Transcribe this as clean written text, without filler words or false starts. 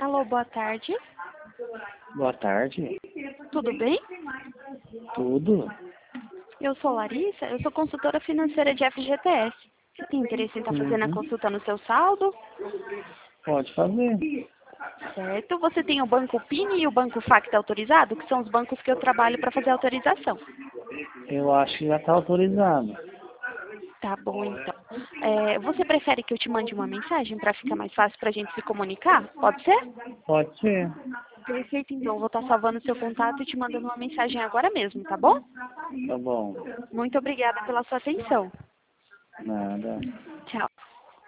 Alô, boa tarde. Boa tarde. Tudo bem? Tudo? Eu sou Larissa, eu sou consultora financeira de FGTS. Você tem interesse em estar fazendo a Uhum. consulta no seu saldo? Pode fazer. Certo. Você tem o Banco PIN e o Banco Facta autorizado, que são os bancos que eu trabalho para fazer a autorização. Eu acho que já está autorizado. Tá bom, então. Você prefere que eu te mande uma mensagem para ficar mais fácil para a gente se comunicar? Pode ser? Pode ser. Perfeito, então. Eu vou estar salvando o seu contato e te mandando uma mensagem agora mesmo, tá bom? Tá bom. Muito obrigada pela sua atenção. Nada.